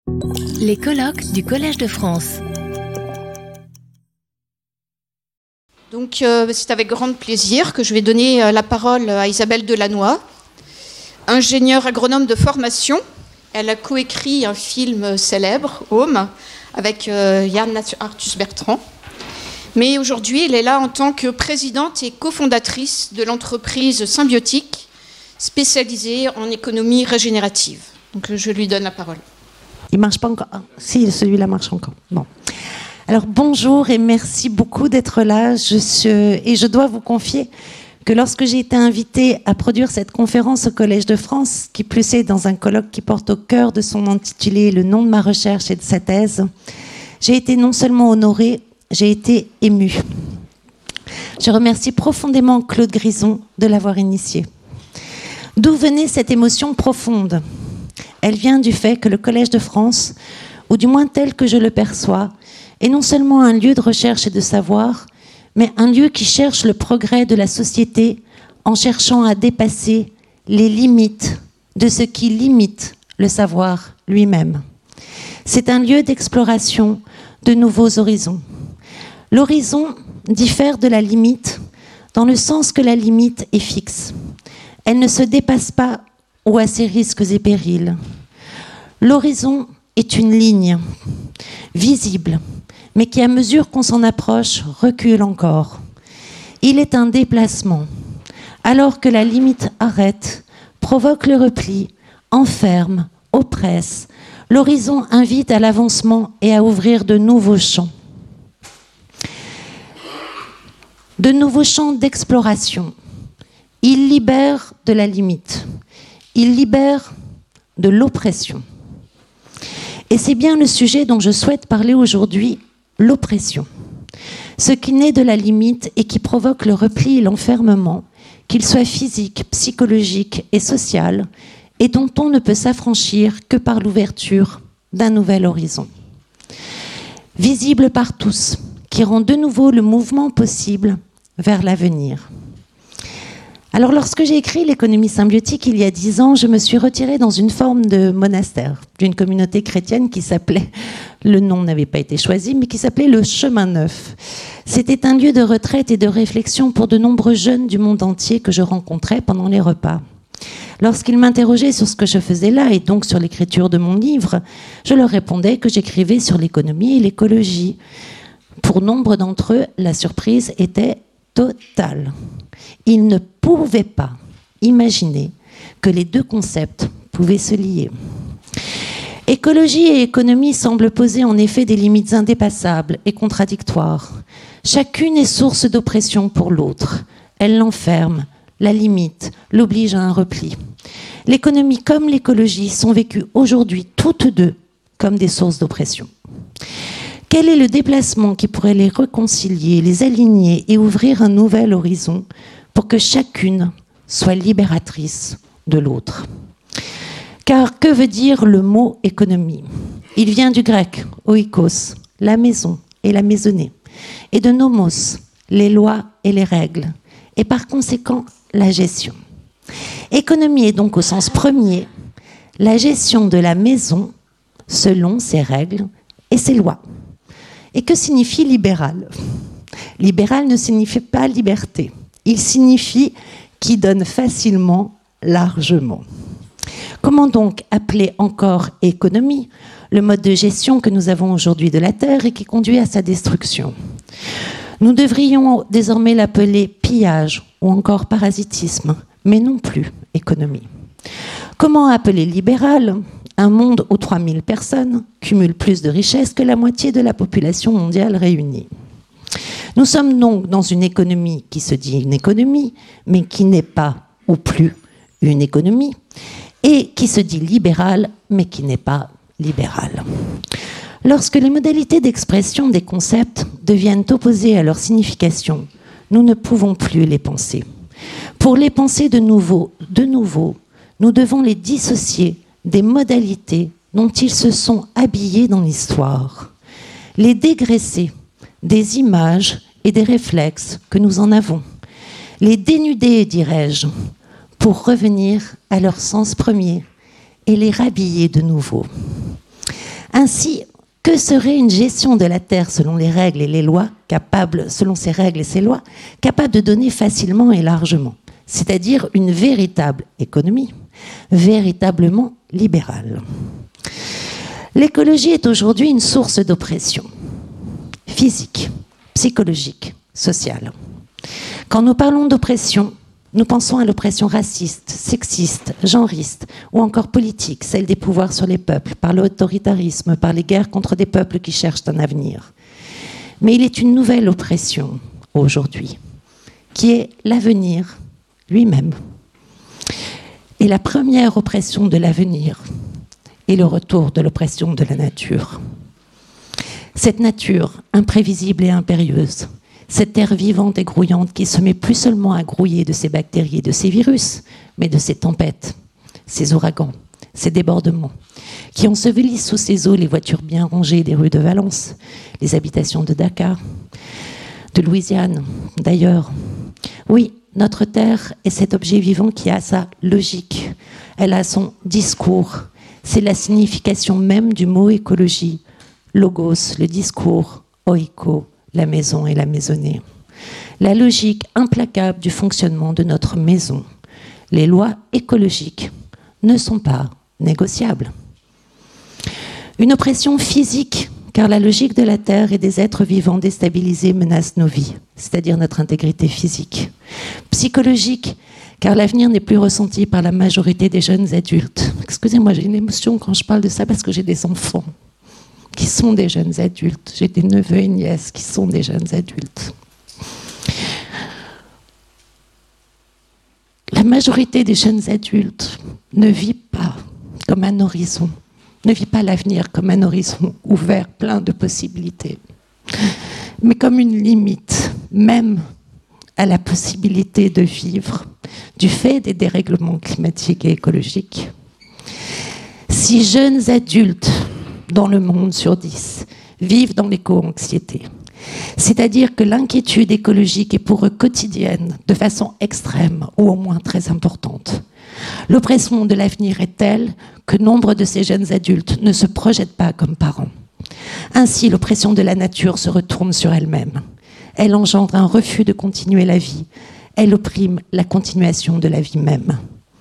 Les colloques du Collège de France. Donc c'est avec grand plaisir que je vais donner la parole à Isabelle Delannoy, ingénieure agronome de formation. Elle a coécrit un film célèbre, Home, avec Yann Arthus Bertrand. Mais aujourd'hui, elle est là en tant que présidente et cofondatrice de l'entreprise Symbiotique, spécialisée en économie régénérative. Donc je lui donne la parole. Il marche pas encore. Ah, si, celui-là marche encore. Bon. Alors bonjour et merci beaucoup d'être là. Et je dois vous confier que lorsque j'ai été invitée à produire cette conférence au Collège de France, qui plus est dans un colloque qui porte au cœur de son intitulé le nom de ma recherche et de sa thèse, j'ai été non seulement honorée, j'ai été émue. Je remercie profondément Claude Grison de l'avoir initiée. D'où venait cette émotion profonde ? Elle vient du fait que le Collège de France, ou du moins tel que je le perçois, est non seulement un lieu de recherche et de savoir, mais un lieu qui cherche le progrès de la société en cherchant à dépasser les limites de ce qui limite le savoir lui-même. C'est un lieu d'exploration de nouveaux horizons. L'horizon diffère de la limite dans le sens que la limite est fixe. Elle ne se dépasse pas ou à ses risques et périls. L'horizon est une ligne visible, mais qui, à mesure qu'on s'en approche, recule encore. Il est un déplacement, alors que la limite arrête, provoque le repli, enferme, oppresse. L'horizon invite à l'avancement et à ouvrir de nouveaux champs. De nouveaux champs d'exploration. Il libère de la limite. Il libère de l'oppression. Et c'est bien le sujet dont je souhaite parler aujourd'hui, l'oppression. Ce qui naît de la limite et qui provoque le repli et l'enfermement, qu'il soit physique, psychologique et social, et dont on ne peut s'affranchir que par l'ouverture d'un nouvel horizon. Visible par tous, qui rend de nouveau le mouvement possible vers l'avenir. Alors, lorsque j'ai écrit l'économie symbiotique il y a 10 ans, je me suis retirée dans une forme de monastère, d'une communauté chrétienne qui s'appelait, le nom n'avait pas été choisi, mais qui s'appelait le Chemin Neuf. C'était un lieu de retraite et de réflexion pour de nombreux jeunes du monde entier que je rencontrais pendant les repas. Lorsqu'ils m'interrogeaient sur ce que je faisais là, et donc sur l'écriture de mon livre, je leur répondais que j'écrivais sur l'économie et l'écologie. Pour nombre d'entre eux, la surprise était totale. Ils ne pouvaient pas imaginer que les deux concepts pouvaient se lier. Écologie et économie semblent poser en effet des limites indépassables et contradictoires. Chacune est source d'oppression pour l'autre. Elle l'enferme, la limite, l'oblige à un repli. L'économie comme l'écologie sont vécues aujourd'hui toutes deux comme des sources d'oppression. Quel est le déplacement qui pourrait les réconcilier, les aligner et ouvrir un nouvel horizon pour que chacune soit libératrice de l'autre ? Car que veut dire le mot économie ? Il vient du grec, oikos, la maison et la maisonnée, et de nomos, les lois et les règles, et par conséquent la gestion. Économie est donc au sens premier la gestion de la maison selon ses règles et ses lois. Et que signifie libéral ? Libéral ne signifie pas liberté. Il signifie qui donne facilement, largement. Comment donc appeler encore économie le mode de gestion que nous avons aujourd'hui de la Terre et qui conduit à sa destruction ? Nous devrions désormais l'appeler pillage ou encore parasitisme, mais non plus économie. Comment appeler libéral un monde où 3000 personnes cumulent plus de richesses que la moitié de la population mondiale réunie ? Nous sommes donc dans une économie qui se dit une économie, mais qui n'est pas ou plus une économie, et qui se dit libérale, mais qui n'est pas libérale. Lorsque les modalités d'expression des concepts deviennent opposées à leur signification, nous ne pouvons plus les penser. Pour les penser de nouveau, nous devons les dissocier des modalités dont ils se sont habillés dans l'histoire, les dégraisser des images et des réflexes que nous en avons, les dénuder, dirais-je, pour revenir à leur sens premier et les rhabiller de nouveau. Ainsi, que serait une gestion de la terre selon les règles et les lois, selon ces règles et ces lois, capable de donner facilement et largement, c'est-à-dire une véritable économie, véritablement libérale. L'écologie est aujourd'hui une source d'oppression physique, psychologique, sociale. Quand nous parlons d'oppression, nous pensons à l'oppression raciste, sexiste, genriste ou encore politique, celle des pouvoirs sur les peuples, par l'autoritarisme, par les guerres contre des peuples qui cherchent un avenir. Mais il est une nouvelle oppression aujourd'hui, qui est l'avenir lui-même. Et la première oppression de l'avenir est le retour de l'oppression de la nature. Cette nature imprévisible et impérieuse, cette terre vivante et grouillante qui se met plus seulement à grouiller de ces bactéries et de ces virus, mais de ces tempêtes, ces ouragans, ces débordements, qui ensevelissent sous ces eaux les voitures bien rangées des rues de Valence, les habitations de Dakar, de Louisiane, d'ailleurs. Oui, notre terre est cet objet vivant qui a sa logique, elle a son discours. C'est la signification même du mot écologie. Logos, le discours, oiko, la maison et la maisonnée. La logique implacable du fonctionnement de notre maison. Les lois écologiques ne sont pas négociables. Une oppression physique, car la logique de la Terre et des êtres vivants déstabilisés menace nos vies, c'est-à-dire notre intégrité physique. Psychologique, car l'avenir n'est plus ressenti par la majorité des jeunes adultes. Excusez-moi, j'ai une émotion quand je parle de ça parce que j'ai des enfants qui sont des jeunes adultes. J'ai des neveux et nièces qui sont des jeunes adultes. La majorité des jeunes adultes ne vit pas comme un horizon, ne vit pas l'avenir comme un horizon ouvert, plein de possibilités, mais comme une limite, même à la possibilité de vivre du fait des dérèglements climatiques et écologiques. 6 jeunes adultes dans le monde sur 10 vivent dans l'éco-anxiété. C'est-à-dire que l'inquiétude écologique est pour eux quotidienne, de façon extrême ou au moins très importante. L'oppression de l'avenir est telle que nombre de ces jeunes adultes ne se projettent pas comme parents. Ainsi, l'oppression de la nature se retourne sur elle-même. Elle engendre un refus de continuer la vie. Elle opprime la continuation de la vie même.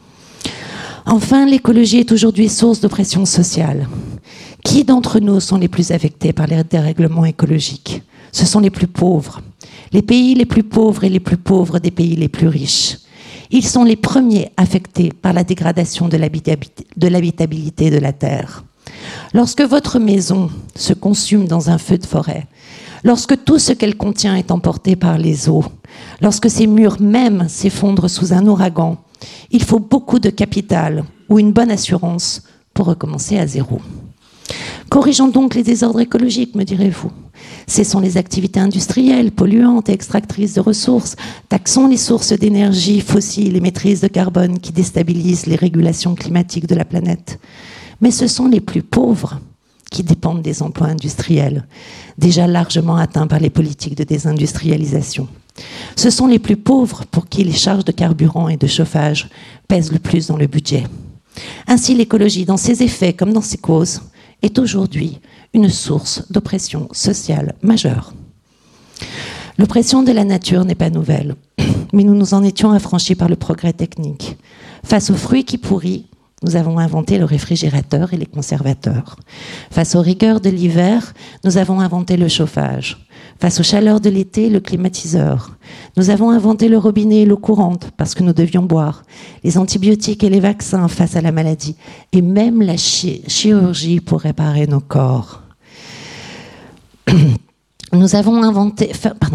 Enfin, l'écologie est aujourd'hui source d'oppression sociale. Qui d'entre nous sont les plus affectés par les dérèglements écologiques ? Ce sont les plus pauvres. Les pays les plus pauvres et les plus pauvres des pays les plus riches. Ils sont les premiers affectés par la dégradation de l'habitabilité de la Terre. Lorsque votre maison se consume dans un feu de forêt, lorsque tout ce qu'elle contient est emporté par les eaux, lorsque ses murs même s'effondrent sous un ouragan, il faut beaucoup de capital ou une bonne assurance pour recommencer à zéro. Corrigeons donc les désordres écologiques, me direz-vous. Cessons les activités industrielles, polluantes et extractrices de ressources. Taxons les sources d'énergie fossiles, émettrices de carbone qui déstabilisent les régulations climatiques de la planète. Mais ce sont les plus pauvres qui dépendent des emplois industriels, déjà largement atteints par les politiques de désindustrialisation. Ce sont les plus pauvres pour qui les charges de carburant et de chauffage pèsent le plus dans le budget. Ainsi, l'écologie, dans ses effets comme dans ses causes, est aujourd'hui une source d'oppression sociale majeure. L'oppression de la nature n'est pas nouvelle, mais nous nous en étions affranchis par le progrès technique. Face aux fruits qui pourrissent, nous avons inventé le réfrigérateur et les conservateurs. Face aux rigueurs de l'hiver, nous avons inventé le chauffage. Face aux chaleurs de l'été, le climatiseur. Nous avons inventé le robinet et l'eau courante parce que nous devions boire. Les antibiotiques et les vaccins face à la maladie. Et même la chirurgie pour réparer nos corps. Nous avons inventé...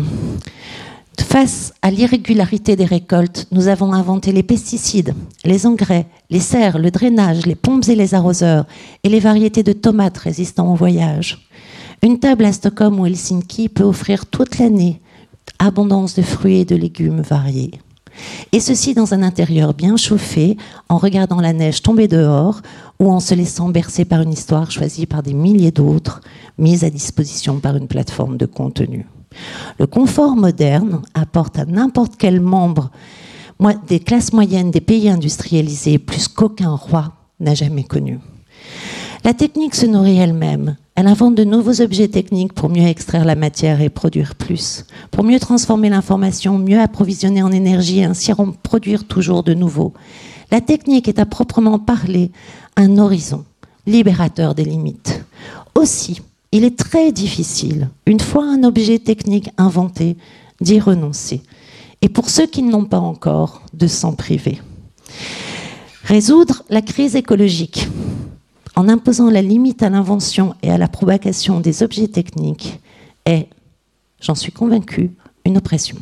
Face à l'irrégularité des récoltes, nous avons inventé les pesticides, les engrais, les serres, le drainage, les pompes et les arroseurs, et les variétés de tomates résistant au voyage. Une table à Stockholm ou Helsinki peut offrir toute l'année abondance de fruits et de légumes variés. Et ceci dans un intérieur bien chauffé, en regardant la neige tomber dehors ou en se laissant bercer par une histoire choisie par des milliers d'autres, mise à disposition par une plateforme de contenu. Le confort moderne apporte à n'importe quel membre des classes moyennes des pays industrialisés plus qu'aucun roi n'a jamais connu. La technique se nourrit elle-même. Elle invente de nouveaux objets techniques pour mieux extraire la matière et produire plus, pour mieux transformer l'information, mieux approvisionner en énergie et ainsi en produire toujours de nouveau. La technique est à proprement parler un horizon, libérateur des limites. Aussi, il est très difficile, une fois un objet technique inventé, d'y renoncer. Et pour ceux qui ne l'ont pas encore, de s'en priver. Résoudre la crise écologique en imposant la limite à l'invention et à la propagation des objets techniques est, j'en suis convaincue, une oppression.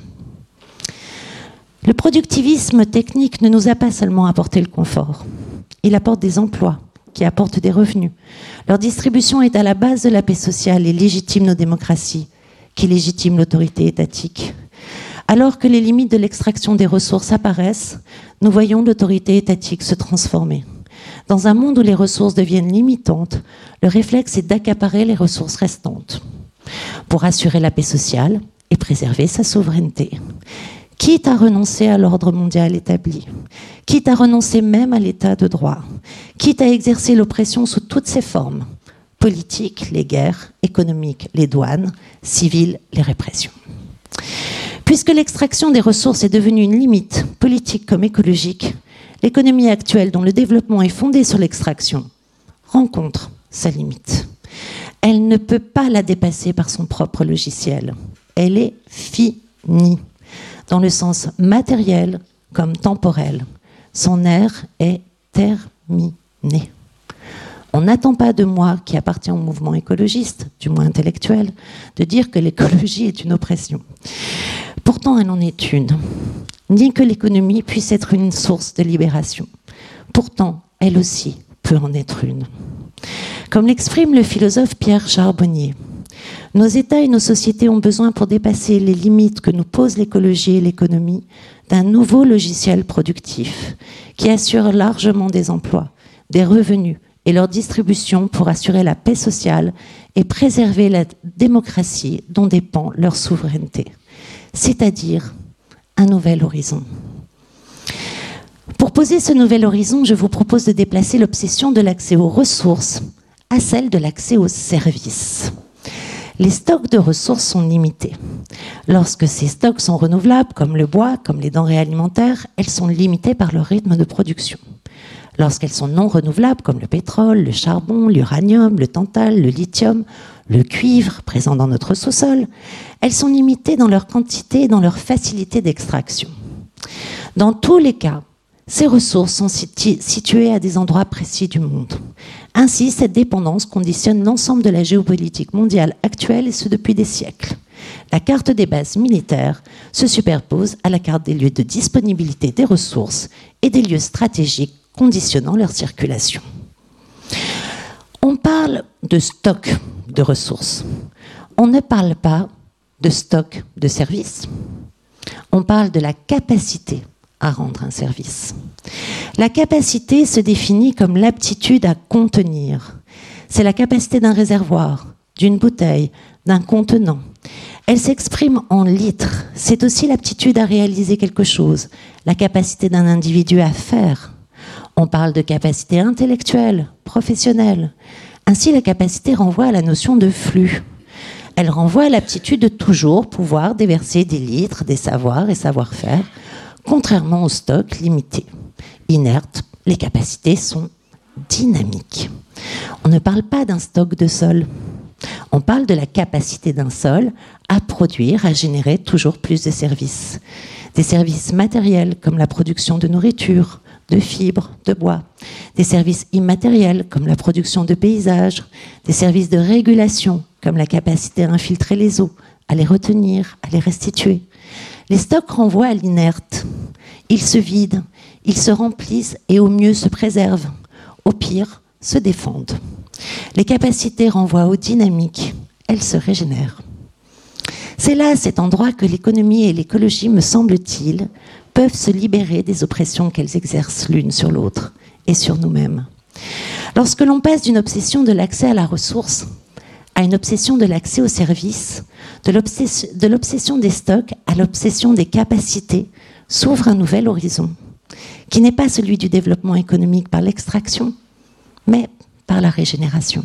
Le productivisme technique ne nous a pas seulement apporté le confort, il apporte des emplois qui apportent des revenus. Leur distribution est à la base de la paix sociale et légitime nos démocraties, qui légitime l'autorité étatique. Alors que les limites de l'extraction des ressources apparaissent, nous voyons l'autorité étatique se transformer. Dans un monde où les ressources deviennent limitantes, le réflexe est d'accaparer les ressources restantes pour assurer la paix sociale et préserver sa souveraineté. Quitte à renoncer à l'ordre mondial établi, quitte à renoncer même à l'état de droit, quitte à exercer l'oppression sous toutes ses formes, politiques, les guerres, économiques, les douanes, civiles, les répressions. Puisque l'extraction des ressources est devenue une limite, politique comme écologique, l'économie actuelle, dont le développement est fondé sur l'extraction, rencontre sa limite. Elle ne peut pas la dépasser par son propre logiciel. Elle est finie, dans le sens matériel comme temporel. Son ère est terminée. On n'attend pas de moi, qui appartient au mouvement écologiste, du moins intellectuel, de dire que l'écologie est une oppression. Pourtant, elle en est une. Ni que l'économie puisse être une source de libération. Pourtant, elle aussi peut en être une. Comme l'exprime le philosophe Pierre Charbonnier, nos États et nos sociétés ont besoin, pour dépasser les limites que nous posent l'écologie et l'économie, d'un nouveau logiciel productif qui assure largement des emplois, des revenus et leur distribution pour assurer la paix sociale et préserver la démocratie dont dépend leur souveraineté, c'est-à-dire un nouvel horizon. Pour poser ce nouvel horizon, je vous propose de déplacer l'obsession de l'accès aux ressources à celle de l'accès aux services. Les stocks de ressources sont limités. Lorsque ces stocks sont renouvelables, comme le bois, comme les denrées alimentaires, elles sont limitées par leur rythme de production. Lorsqu'elles sont non renouvelables, comme le pétrole, le charbon, l'uranium, le tantal, le lithium, le cuivre présent dans notre sous-sol, elles sont limitées dans leur quantité et dans leur facilité d'extraction. Dans tous les cas, ces ressources sont situées à des endroits précis du monde. Ainsi, cette dépendance conditionne l'ensemble de la géopolitique mondiale actuelle, et ce depuis des siècles. La carte des bases militaires se superpose à la carte des lieux de disponibilité des ressources et des lieux stratégiques conditionnant leur circulation. On parle de stock de ressources. On ne parle pas de stock de services. On parle de la capacité à rendre un service. La capacité se définit comme l'aptitude à contenir. C'est la capacité d'un réservoir, d'une bouteille, d'un contenant. Elle s'exprime en litres. C'est aussi l'aptitude à réaliser quelque chose, la capacité d'un individu à faire. On parle de capacité intellectuelle, professionnelle. Ainsi, la capacité renvoie à la notion de flux. Elle renvoie à l'aptitude de toujours pouvoir déverser des litres, des savoirs et savoir-faire, contrairement au stock limité. Inerte, les capacités sont dynamiques. On ne parle pas d'un stock de sol. On parle de la capacité d'un sol à produire, à générer toujours plus de services. Des services matériels comme la production de nourriture, de fibres, de bois. Des services immatériels comme la production de paysages. Des services de régulation comme la capacité à infiltrer les eaux, à les retenir, à les restituer. Les stocks renvoient à l'inerte. Ils se vident, ils se remplissent et au mieux se préservent. Au pire, se défendent. Les capacités renvoient aux dynamiques. Elles se régénèrent. C'est là, à cet endroit, que l'économie et l'écologie, me semble-t-il, peuvent se libérer des oppressions qu'elles exercent l'une sur l'autre et sur nous-mêmes. Lorsque l'on passe d'une obsession de l'accès à la ressource à une obsession de l'accès aux services, de l'obsession des stocks à l'obsession des capacités, s'ouvre un nouvel horizon, qui n'est pas celui du développement économique par l'extraction, mais par la régénération.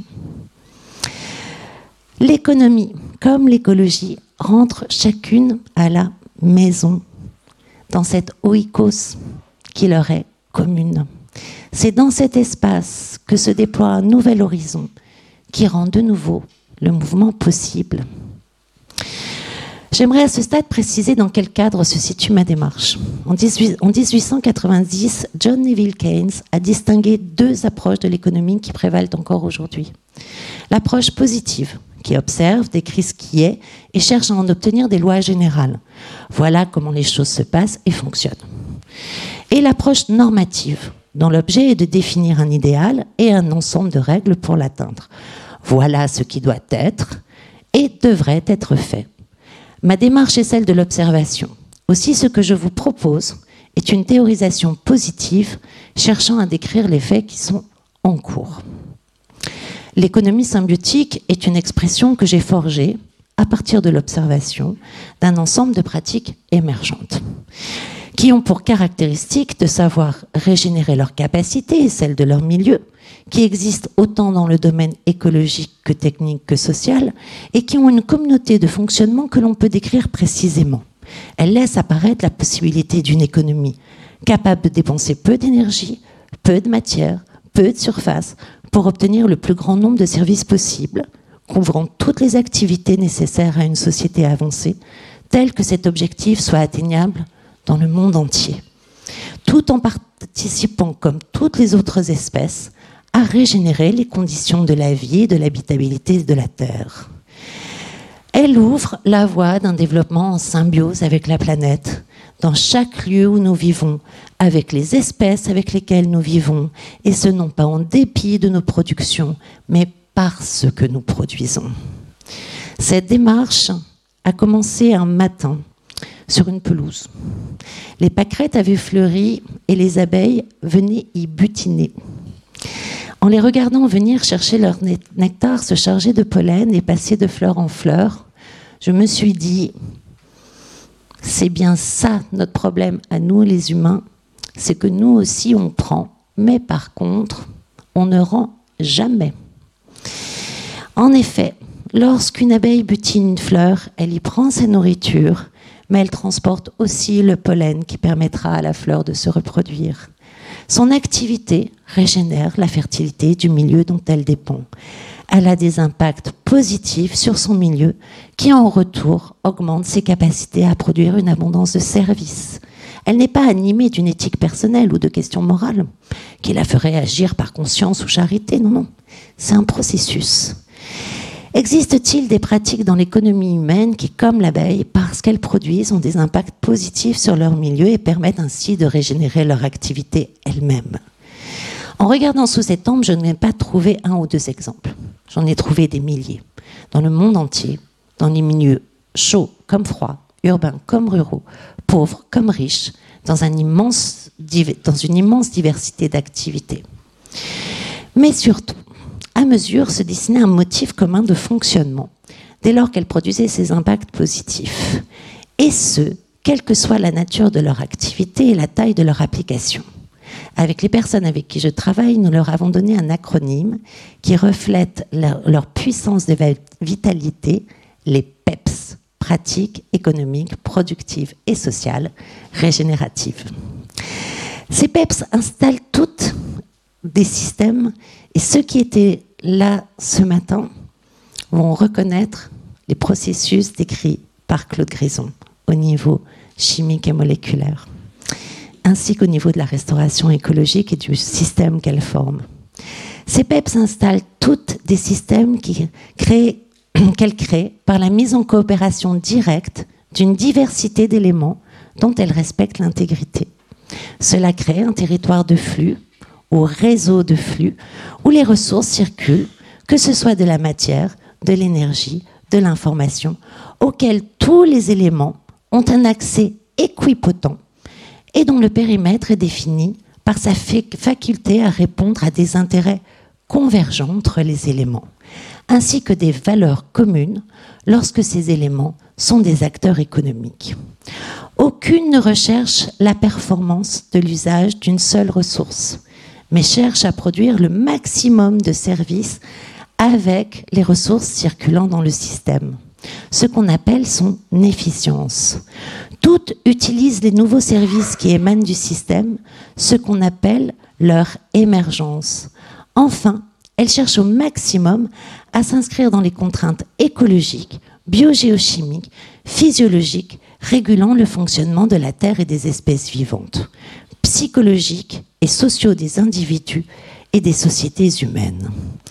L'économie, comme l'écologie, rentrent chacune à la maison, dans cette oikos qui leur est commune. C'est dans cet espace que se déploie un nouvel horizon qui rend de nouveau le mouvement possible. J'aimerais à ce stade préciser dans quel cadre se situe ma démarche. En 1890, John Neville Keynes a distingué deux approches de l'économie qui prévalent encore aujourd'hui. L'approche positive, qui observe, décrit ce qui est et cherche à en obtenir des lois générales. Voilà comment les choses se passent et fonctionnent. Et l'approche normative, dont l'objet est de définir un idéal et un ensemble de règles pour l'atteindre. Voilà ce qui doit être et devrait être fait. Ma démarche est celle de l'observation. Aussi, ce que je vous propose est une théorisation positive cherchant à décrire les faits qui sont en cours. L'économie symbiotique est une expression que j'ai forgée à partir de l'observation d'un ensemble de pratiques émergentes qui ont pour caractéristique de savoir régénérer leurs capacités et celles de leur milieu, qui existent autant dans le domaine écologique que technique que social, et qui ont une communauté de fonctionnement que l'on peut décrire précisément. Elles laissent apparaître la possibilité d'une économie capable de dépenser peu d'énergie, peu de matière, peu de surface, pour obtenir le plus grand nombre de services possibles, couvrant toutes les activités nécessaires à une société avancée, telle que cet objectif soit atteignable dans le monde entier, tout en participant, comme toutes les autres espèces, à régénérer les conditions de la vie et de l'habitabilité de la Terre. Elle ouvre la voie d'un développement en symbiose avec la planète, dans chaque lieu où nous vivons, avec les espèces avec lesquelles nous vivons, et ce non pas en dépit de nos productions, mais parce que nous produisons. Cette démarche a commencé un matin, sur une pelouse. Les pâquerettes avaient fleuri et les abeilles venaient y butiner. En les regardant venir chercher leur nectar, se charger de pollen et passer de fleur en fleur, je me suis dit, c'est bien ça notre problème à nous les humains, c'est que nous aussi on prend, mais par contre, on ne rend jamais. En effet, lorsqu'une abeille butine une fleur, elle y prend sa nourriture, mais elle transporte aussi le pollen qui permettra à la fleur de se reproduire. Son activité régénère la fertilité du milieu dont elle dépend. Elle a des impacts positifs sur son milieu qui, en retour, augmentent ses capacités à produire une abondance de services. Elle n'est pas animée d'une éthique personnelle ou de questions morales qui la ferait agir par conscience ou charité. Non, non. C'est un processus. Existe-t-il des pratiques dans l'économie humaine qui, comme l'abeille, parce qu'elles produisent, ont des impacts positifs sur leur milieu et permettent ainsi de régénérer leur activité elle-même? En regardant sous cet angle, je n'ai pas trouvé un ou deux exemples. J'en ai trouvé des milliers. Dans le monde entier, dans les milieux chauds comme froids, urbains comme ruraux, pauvres comme riches, dans une immense diversité d'activités. Mais surtout, à mesure se dessinait un motif commun de fonctionnement, dès lors qu'elles produisaient ces impacts positifs. Et ce, quelle que soit la nature de leur activité et la taille de leur application. Avec les personnes avec qui je travaille, nous leur avons donné un acronyme qui reflète leur puissance de vitalité, les PEPS, pratiques économiques, productives et sociales, régénératives. Ces PEPS installent toutes des systèmes, et ceux qui étaient là ce matin vont reconnaître les processus décrits par Claude Grison au niveau chimique et moléculaire, ainsi qu'au niveau de la restauration écologique et du système qu'elle forme. Ces PEPS installent toutes des systèmes qu'elle crée par la mise en coopération directe d'une diversité d'éléments dont elle respecte l'intégrité. Cela crée un territoire de flux, ou réseau de flux, où les ressources circulent, que ce soit de la matière, de l'énergie, de l'information, auxquels tous les éléments ont un accès équipotent et dont le périmètre est défini par sa faculté à répondre à des intérêts convergents entre les éléments, ainsi que des valeurs communes lorsque ces éléments sont des acteurs économiques. Aucune ne recherche la performance de l'usage d'une seule ressource, mais cherche à produire le maximum de services avec les ressources circulant dans le système, ce qu'on appelle son efficience. Toutes utilisent les nouveaux services qui émanent du système, ce qu'on appelle leur émergence. Enfin, elles cherchent au maximum à s'inscrire dans les contraintes écologiques, biogéochimiques, physiologiques, régulant le fonctionnement de la Terre et des espèces vivantes, psychologiques et sociaux des individus et des sociétés humaines.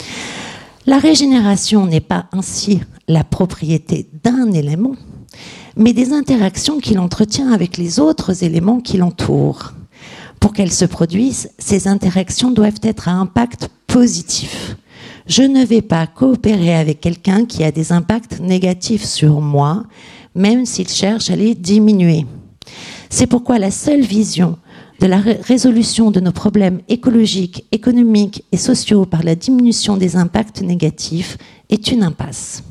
La régénération n'est pas ainsi la propriété d'un élément, mais des interactions qu'il entretient avec les autres éléments qui l'entourent. Pour qu'elles se produisent, ces interactions doivent être à impact positif. Je ne vais pas coopérer avec quelqu'un qui a des impacts négatifs sur moi, même s'il cherche à les diminuer. C'est pourquoi la seule vision de la résolution de nos problèmes écologiques, économiques et sociaux par la diminution des impacts négatifs est une impasse.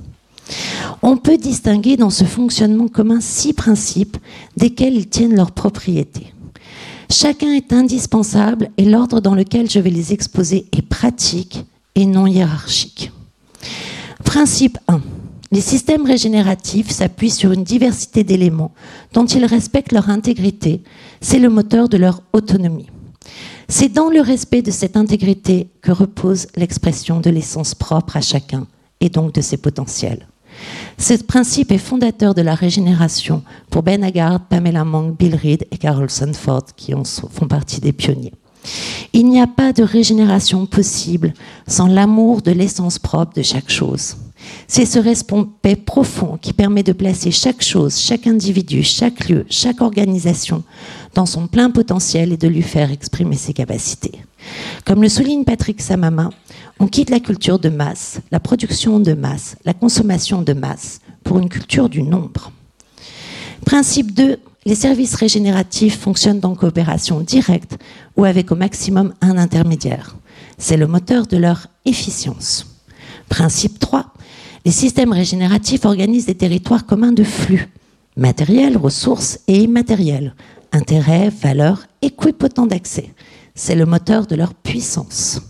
On peut distinguer dans ce fonctionnement commun 6 principes desquels ils tiennent leur propriété. Chacun est indispensable et l'ordre dans lequel je vais les exposer est pratique et non hiérarchique. Principe 1. Les systèmes régénératifs s'appuient sur une diversité d'éléments dont ils respectent leur intégrité. C'est le moteur de leur autonomie. C'est dans le respect de cette intégrité que repose l'expression de l'essence propre à chacun et donc de ses potentiels. Ce principe est fondateur de la régénération pour Ben Haggard, Pamela Monk, Bill Reed et Carol Sanford qui font partie des pionniers. Il n'y a pas de régénération possible sans l'amour de l'essence propre de chaque chose. C'est ce respect profond qui permet de placer chaque chose, chaque individu, chaque lieu, chaque organisation dans son plein potentiel et de lui faire exprimer ses capacités. Comme le souligne Patrick Samama, on quitte la culture de masse, la production de masse, la consommation de masse pour une culture du nombre. Principe 2. Les services régénératifs fonctionnent en coopération directe ou avec au maximum un intermédiaire. C'est le moteur de leur efficience. Principe 3. Les systèmes régénératifs organisent des territoires communs de flux, matériels, ressources et immatériels, intérêts, valeurs, équipotents d'accès. C'est le moteur de leur puissance.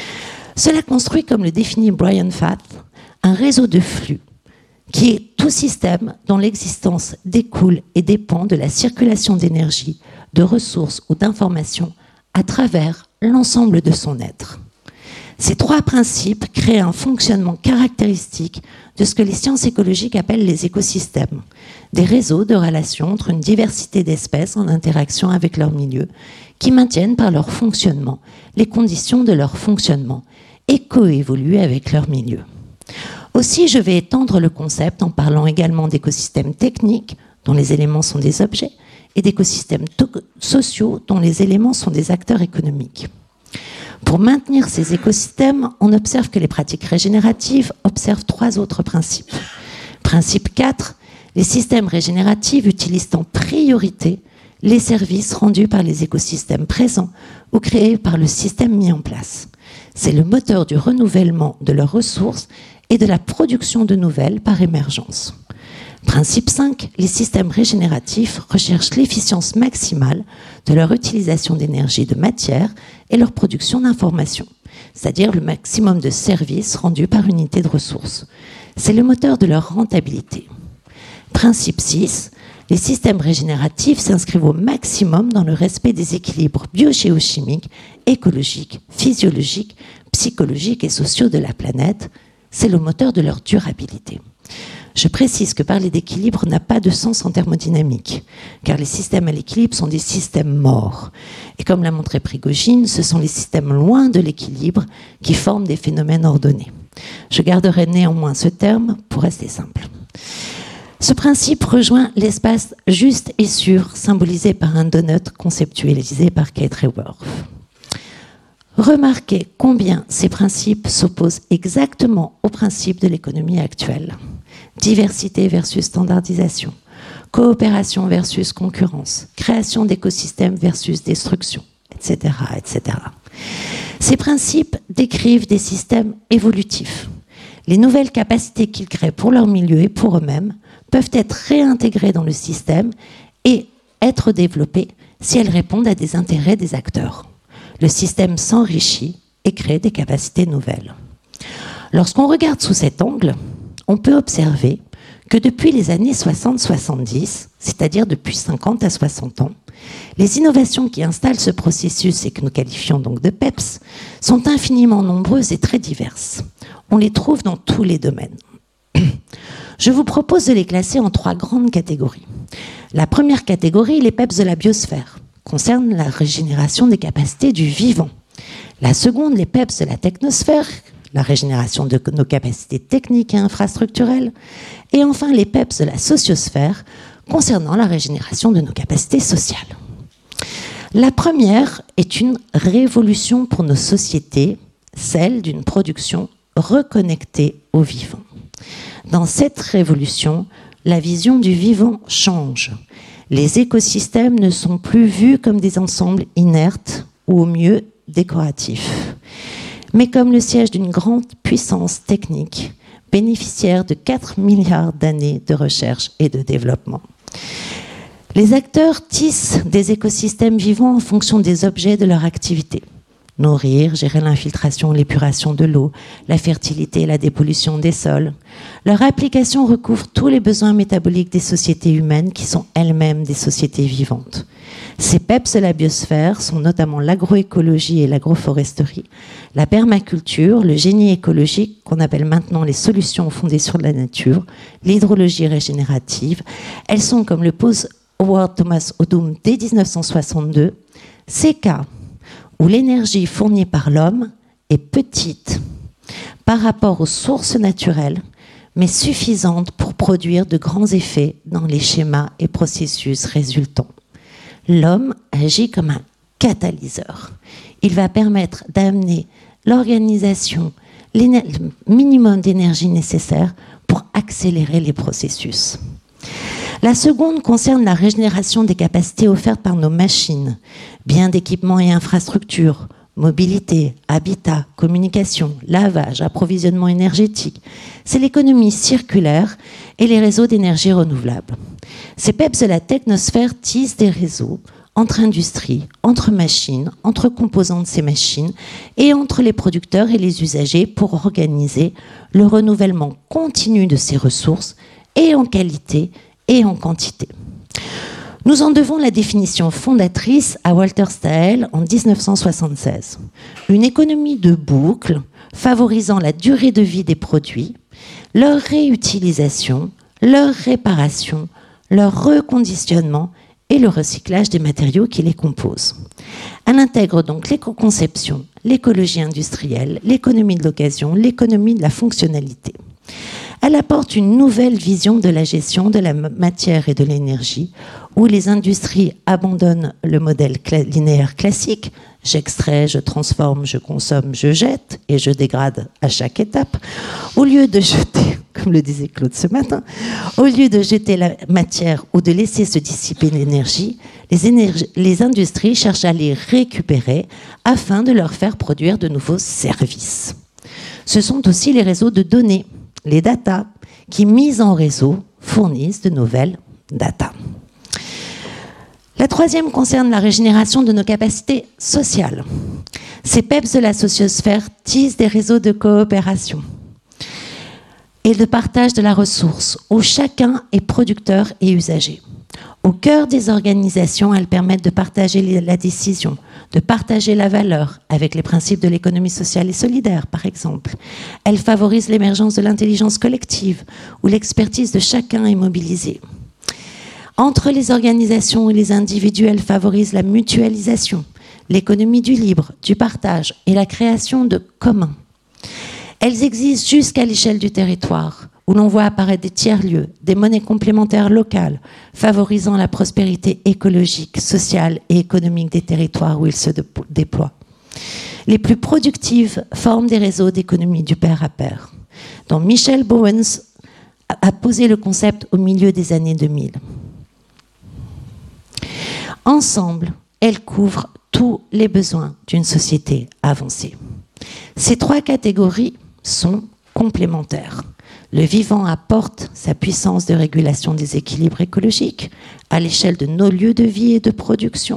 Cela construit, comme le définit Brian Fath, un réseau de flux qui est tout système dont l'existence découle et dépend de la circulation d'énergie, de ressources ou d'informations à travers l'ensemble de son être. Ces 3 principes créent un fonctionnement caractéristique de ce que les sciences écologiques appellent les écosystèmes, des réseaux de relations entre une diversité d'espèces en interaction avec leur milieu, qui maintiennent par leur fonctionnement les conditions de leur fonctionnement et coévoluent avec leur milieu. Aussi, je vais étendre le concept en parlant également d'écosystèmes techniques, dont les éléments sont des objets, et d'écosystèmes sociaux, dont les éléments sont des acteurs économiques. Pour maintenir ces écosystèmes, on observe que les pratiques régénératives observent 3 autres principes. Principe 4, les systèmes régénératifs utilisent en priorité les services rendus par les écosystèmes présents ou créés par le système mis en place. C'est le moteur du renouvellement de leurs ressources et de la production de nouvelles par émergence. Principe 5, les systèmes régénératifs recherchent l'efficience maximale de leur utilisation d'énergie et de matière et leur production d'informations, c'est-à-dire le maximum de services rendus par unité de ressources. C'est le moteur de leur rentabilité. Principe 6, les systèmes régénératifs s'inscrivent au maximum dans le respect des équilibres biogéochimiques, écologiques, physiologiques, psychologiques et sociaux de la planète. C'est le moteur de leur durabilité. Je précise que parler d'équilibre n'a pas de sens en thermodynamique, car les systèmes à l'équilibre sont des systèmes morts. Et comme l'a montré Prigogine, ce sont les systèmes loin de l'équilibre qui forment des phénomènes ordonnés. Je garderai néanmoins ce terme pour rester simple. Ce principe rejoint l'espace juste et sûr, symbolisé par un donut conceptualisé par Kate Raworth. Remarquez combien ces principes s'opposent exactement aux principes de l'économie actuelle. Diversité versus standardisation, coopération versus concurrence, création d'écosystèmes versus destruction, etc., etc. Ces principes décrivent des systèmes évolutifs. Les nouvelles capacités qu'ils créent pour leur milieu et pour eux-mêmes peuvent être réintégrées dans le système et être développées si elles répondent à des intérêts des acteurs. Le système s'enrichit et crée des capacités nouvelles. Lorsqu'on regarde sous cet angle, on peut observer que depuis les années 60-70, c'est-à-dire depuis 50 à 60 ans, les innovations qui installent ce processus et que nous qualifions donc de PEPS sont infiniment nombreuses et très diverses. On les trouve dans tous les domaines. Je vous propose de les classer en 3 grandes catégories. La première catégorie, les PEPS de la biosphère, concerne la régénération des capacités du vivant. La seconde, les PEPS de la technosphère, la régénération de nos capacités techniques et infrastructurelles. Et enfin, les PEPS de la sociosphère, concernant la régénération de nos capacités sociales. La première est une révolution pour nos sociétés, celle d'une production reconnectée au vivant. Dans cette révolution, la vision du vivant change. Les écosystèmes ne sont plus vus comme des ensembles inertes ou au mieux décoratifs, mais comme le siège d'une grande puissance technique, bénéficiaire de 4 milliards d'années de recherche et de développement. Les acteurs tissent des écosystèmes vivants en fonction des objets de leur activité. Nourrir, gérer l'infiltration, l'épuration de l'eau, la fertilité et la dépollution des sols. Leur application recouvre tous les besoins métaboliques des sociétés humaines qui sont elles-mêmes des sociétés vivantes. Ces PEPS de la biosphère sont notamment l'agroécologie et l'agroforesterie, la permaculture, le génie écologique qu'on appelle maintenant les solutions fondées sur la nature, l'hydrologie régénérative. Elles sont, comme le pose Howard Thomas Odum dès 1962, ces cas où l'énergie fournie par l'homme est petite par rapport aux sources naturelles, mais suffisante pour produire de grands effets dans les schémas et processus résultants. L'homme agit comme un catalyseur. Il va permettre d'amener l'organisation, le minimum d'énergie nécessaire pour accélérer les processus. La seconde concerne la régénération des capacités offertes par nos machines, biens d'équipement et infrastructures, mobilité, habitat, communication, lavage, approvisionnement énergétique. C'est l'économie circulaire et les réseaux d'énergie renouvelable. Ces PEPS de la technosphère tissent des réseaux entre industries, entre machines, entre composants de ces machines et entre les producteurs et les usagers pour organiser le renouvellement continu de ces ressources et en qualité et en quantité. Nous en devons la définition fondatrice à Walter Staël en 1976. Une économie de boucle favorisant la durée de vie des produits, leur réutilisation, leur réparation, leur reconditionnement et le recyclage des matériaux qui les composent. Elle intègre donc l'éco-conception, l'écologie industrielle, l'économie de l'occasion, l'économie de la fonctionnalité. Elle apporte une nouvelle vision de la gestion de la matière et de l'énergie, où les industries abandonnent le modèle linéaire classique. J'extrais, je transforme, je consomme, je jette et je dégrade à chaque étape. Au lieu de jeter, comme le disait Claude ce matin, au lieu de jeter la matière ou de laisser se dissiper l'énergie, les industries cherchent à les récupérer afin de leur faire produire de nouveaux services. Ce sont aussi les réseaux de données, les data, qui, mises en réseau, fournissent de nouvelles data. La troisième concerne la régénération de nos capacités sociales. Ces PEPS de la sociosphère tissent des réseaux de coopération et de partage de la ressource, où chacun est producteur et usager. Au cœur des organisations, elles permettent de partager la décision, de partager la valeur avec les principes de l'économie sociale et solidaire, par exemple. Elles favorisent l'émergence de l'intelligence collective, où l'expertise de chacun est mobilisée. Entre les organisations et les individus, elles favorisent la mutualisation, l'économie du libre, du partage et la création de communs. Elles existent jusqu'à l'échelle du territoire, où l'on voit apparaître des tiers-lieux, des monnaies complémentaires locales, favorisant la prospérité écologique, sociale et économique des territoires où ils se déploient. Les plus productives forment des réseaux d'économie du pair à pair, dont Michel Bowens a posé le concept au milieu des années 2000. Ensemble, elles couvrent tous les besoins d'une société avancée. Ces trois catégories sont complémentaires. Le vivant apporte sa puissance de régulation des équilibres écologiques à l'échelle de nos lieux de vie et de production,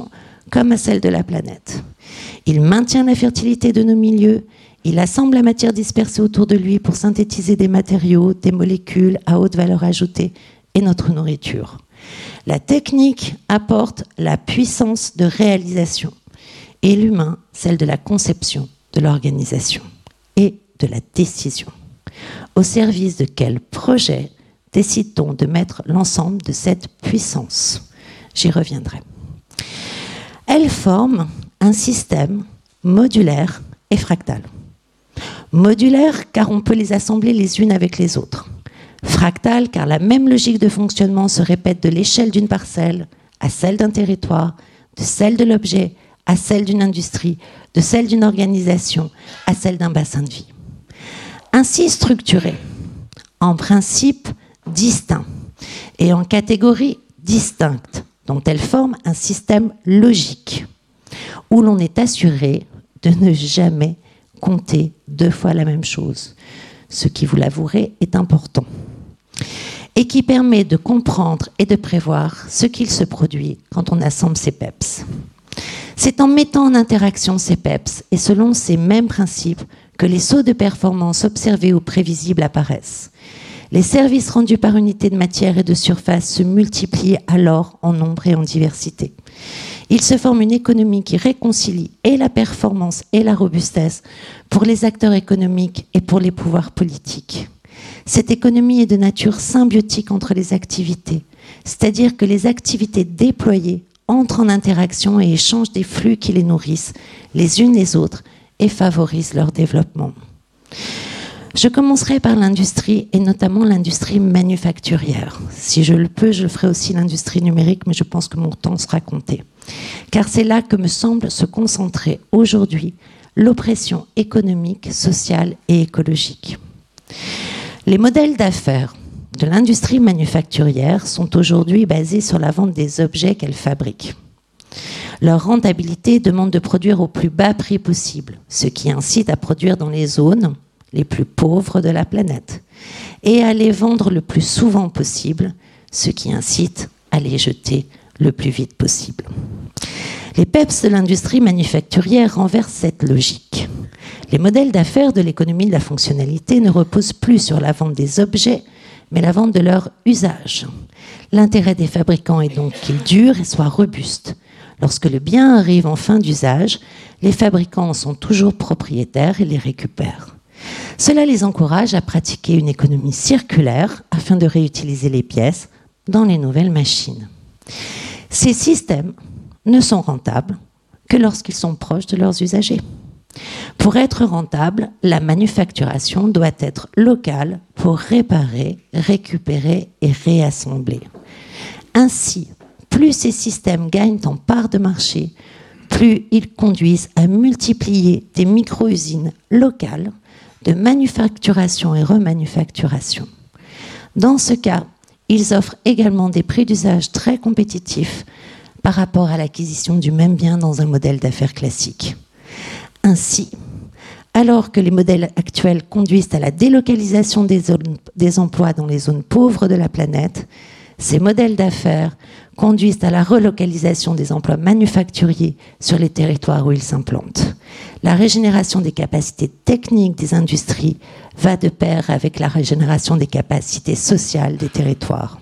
comme à celle de la planète. Il maintient la fertilité de nos milieux, il assemble la matière dispersée autour de lui pour synthétiser des matériaux, des molécules à haute valeur ajoutée et notre nourriture. La technique apporte la puissance de réalisation et l'humain, celle de la conception, de l'organisation et de la décision. Au service de quel projet décide-t-on de mettre l'ensemble de cette puissance ? J'y reviendrai. Elles forment un système modulaire et fractal. Modulaire car on peut les assembler les unes avec les autres. Fractal car la même logique de fonctionnement se répète de l'échelle d'une parcelle à celle d'un territoire, de celle de l'objet à celle d'une industrie, de celle d'une organisation à celle d'un bassin de vie. Ainsi structurés, en principes distincts et en catégories distinctes, dont elles forment un système logique, où l'on est assuré de ne jamais compter deux fois la même chose, ce qui, vous l'avouerez, est important, et qui permet de comprendre et de prévoir ce qu'il se produit quand on assemble ces PEPs. C'est en mettant en interaction ces PEPs et selon ces mêmes principes que les sauts de performance observés ou prévisibles apparaissent. Les services rendus par unité de matière et de surface se multiplient alors en nombre et en diversité. Il se forme une économie qui réconcilie et la performance et la robustesse pour les acteurs économiques et pour les pouvoirs politiques. Cette économie est de nature symbiotique entre les activités, c'est-à-dire que les activités déployées entrent en interaction et échangent des flux qui les nourrissent les unes les autres et favorisent leur développement. Je commencerai par l'industrie et notamment l'industrie manufacturière. Si je le peux, je ferai aussi l'industrie numérique, mais je pense que mon temps sera compté. Car c'est là que me semble se concentrer aujourd'hui l'oppression économique, sociale et écologique. Les modèles d'affaires de l'industrie manufacturière sont aujourd'hui basés sur la vente des objets qu'elle fabrique. Leur rentabilité demande de produire au plus bas prix possible, ce qui incite à produire dans les zones les plus pauvres de la planète, et à les vendre le plus souvent possible, ce qui incite à les jeter le plus vite possible. Les PEPs de l'industrie manufacturière renversent cette logique. Les modèles d'affaires de l'économie de la fonctionnalité ne reposent plus sur la vente des objets, mais la vente de leur usage. L'intérêt des fabricants est donc qu'ils durent et soient robustes. Lorsque le bien arrive en fin d'usage, les fabricants en sont toujours propriétaires et les récupèrent. Cela les encourage à pratiquer une économie circulaire afin de réutiliser les pièces dans les nouvelles machines. Ces systèmes ne sont rentables que lorsqu'ils sont proches de leurs usagers. Pour être rentable, la manufacturation doit être locale pour réparer, récupérer et réassembler. Ainsi, plus ces systèmes gagnent en part de marché, plus ils conduisent à multiplier des micro-usines locales de manufacturation et remanufacturation. Dans ce cas, ils offrent également des prix d'usage très compétitifs par rapport à l'acquisition du même bien dans un modèle d'affaires classique. Ainsi, alors que les modèles actuels conduisent à la délocalisation des emplois dans les zones pauvres de la planète, ces modèles d'affaires conduisent à la relocalisation des emplois manufacturiers sur les territoires où ils s'implantent. La régénération des capacités techniques des industries va de pair avec la régénération des capacités sociales des territoires.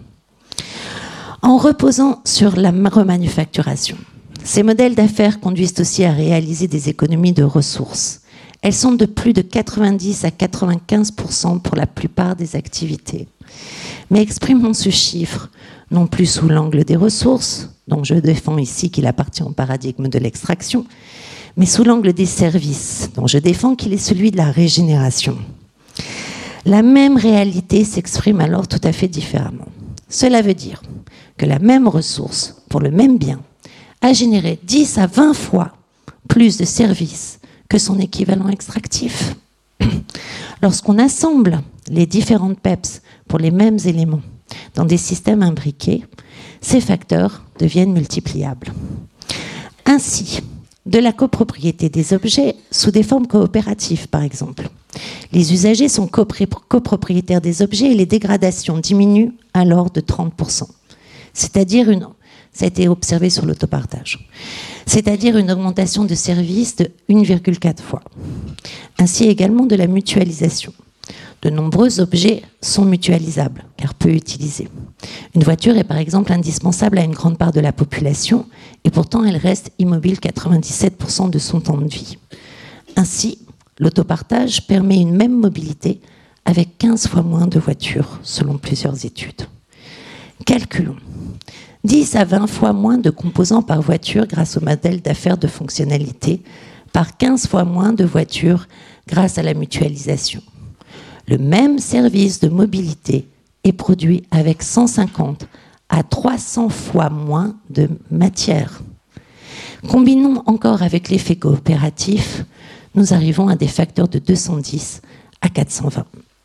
En reposant sur la remanufacturation, ces modèles d'affaires conduisent aussi à réaliser des économies de ressources. Elles sont de plus de 90 à 95% pour la plupart des activités. Mais exprimons ce chiffre non plus sous l'angle des ressources, dont je défends ici qu'il appartient au paradigme de l'extraction, mais sous l'angle des services, dont je défends qu'il est celui de la régénération. La même réalité s'exprime alors tout à fait différemment. Cela veut dire que la même ressource, pour le même bien, a généré 10 à 20 fois plus de services que son équivalent extractif. Lorsqu'on assemble les différentes PEPs pour les mêmes éléments dans des systèmes imbriqués, ces facteurs deviennent multipliables. Ainsi, de la copropriété des objets sous des formes coopératives, par exemple. Les usagers sont copropriétaires des objets et les dégradations diminuent alors de 30%. C'est-à-dire ça a été observé sur l'autopartage, c'est-à-dire une augmentation de services de 1,4 fois. Ainsi également de la mutualisation. De nombreux objets sont mutualisables, car peu utilisés. Une voiture est par exemple indispensable à une grande part de la population, et pourtant elle reste immobile 97% de son temps de vie. Ainsi, l'autopartage permet une même mobilité avec 15 fois moins de voitures, selon plusieurs études. Calculons. 10 à 20 fois moins de composants par voiture grâce au modèle d'affaires de fonctionnalité, par 15 fois moins de voitures grâce à la mutualisation. Le même service de mobilité est produit avec 150 à 300 fois moins de matière. Combinons encore avec l'effet coopératif, nous arrivons à des facteurs de 210 à 420.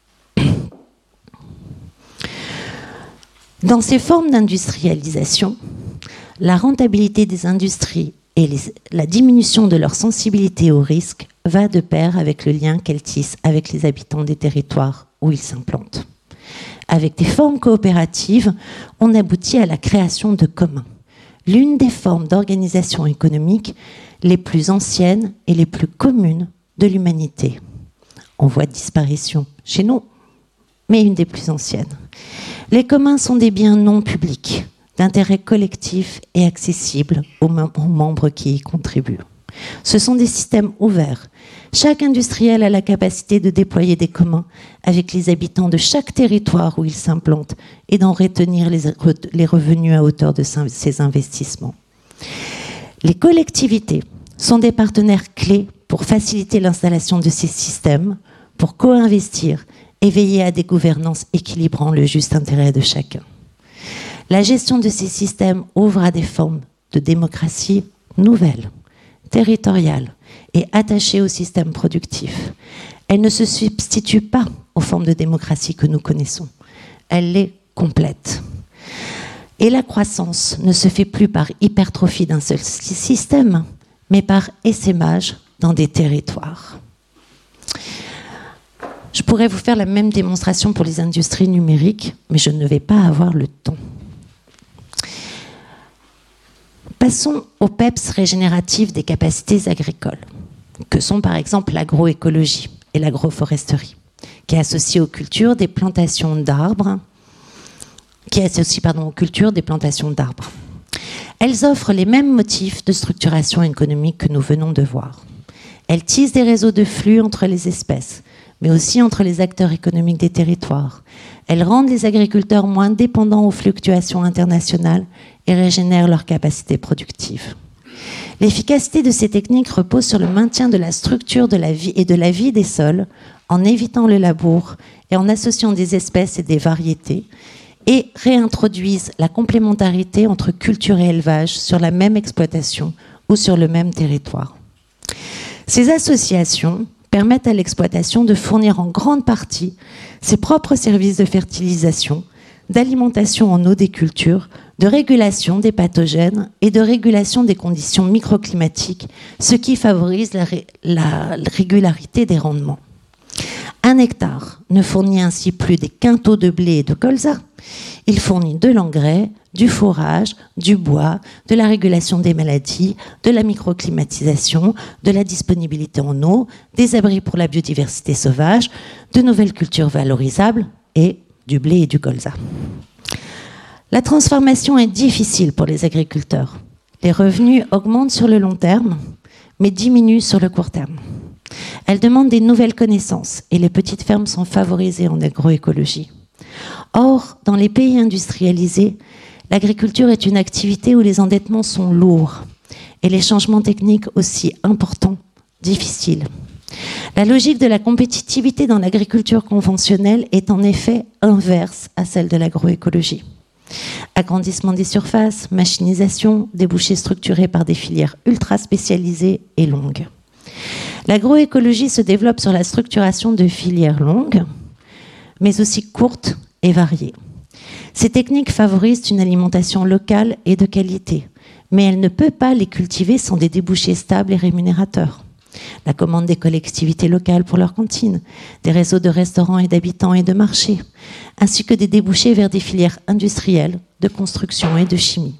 Dans ces formes d'industrialisation, la rentabilité des industries et la diminution de leur sensibilité au risque va de pair avec le lien qu'elles tissent avec les habitants des territoires où ils s'implantent. Avec des formes coopératives, on aboutit à la création de communs, l'une des formes d'organisation économique les plus anciennes et les plus communes de l'humanité. En voie de disparition chez nous, mais une des plus anciennes. Les communs sont des biens non publics, d'intérêt collectif et accessible aux membres qui y contribuent. Ce sont des systèmes ouverts. Chaque industriel a la capacité de déployer des communs avec les habitants de chaque territoire où il s'implante et d'en retenir les revenus à hauteur de ses investissements. Les collectivités sont des partenaires clés pour faciliter l'installation de ces systèmes, pour co-investir et veiller à des gouvernances équilibrant le juste intérêt de chacun. La gestion de ces systèmes ouvre à des formes de démocratie nouvelles, territoriales et attachées au système productif. Elle ne se substitue pas aux formes de démocratie que nous connaissons. Elle les complète. Et la croissance ne se fait plus par hypertrophie d'un seul système, mais par essaimage dans des territoires. Je pourrais vous faire la même démonstration pour les industries numériques, mais je ne vais pas avoir le temps. Passons aux PEPS régénératives des capacités agricoles, que sont par exemple l'agroécologie et l'agroforesterie, qui associent aux cultures des plantations d'arbres, Elles offrent les mêmes motifs de structuration économique que nous venons de voir. Elles tissent des réseaux de flux entre les espèces, mais aussi entre les acteurs économiques des territoires. Elles rendent les agriculteurs moins dépendants aux fluctuations internationales et régénèrent leurs capacités productives. L'efficacité de ces techniques repose sur le maintien de la structure de la vie et de la vie des sols, en évitant le labour et en associant des espèces et des variétés, et réintroduisent la complémentarité entre culture et élevage sur la même exploitation ou sur le même territoire. Ces associations permettent à l'exploitation de fournir en grande partie ses propres services de fertilisation, d'alimentation en eau des cultures, de régulation des pathogènes et de régulation des conditions microclimatiques, ce qui favorise la régularité des rendements. 1 hectare ne fournit ainsi plus des quintaux de blé et de colza. Il fournit de l'engrais, du fourrage, du bois, de la régulation des maladies, de la microclimatisation, de la disponibilité en eau, des abris pour la biodiversité sauvage, de nouvelles cultures valorisables et du blé et du colza. La transformation est difficile pour les agriculteurs. Les revenus augmentent sur le long terme, mais diminuent sur le court terme. Elle demande des nouvelles connaissances et les petites fermes sont favorisées en agroécologie. Or, dans les pays industrialisés, l'agriculture est une activité où les endettements sont lourds et les changements techniques aussi importants, difficiles. La logique de la compétitivité dans l'agriculture conventionnelle est en effet inverse à celle de l'agroécologie. Agrandissement des surfaces, machinisation, débouchés structurés par des filières ultra spécialisées et longues. L'agroécologie se développe sur la structuration de filières longues, mais aussi courtes et variées. Ces techniques favorisent une alimentation locale et de qualité, mais elle ne peut pas les cultiver sans des débouchés stables et rémunérateurs. La commande des collectivités locales pour leurs cantines, des réseaux de restaurants et d'habitants et de marchés, ainsi que des débouchés vers des filières industrielles, de construction et de chimie.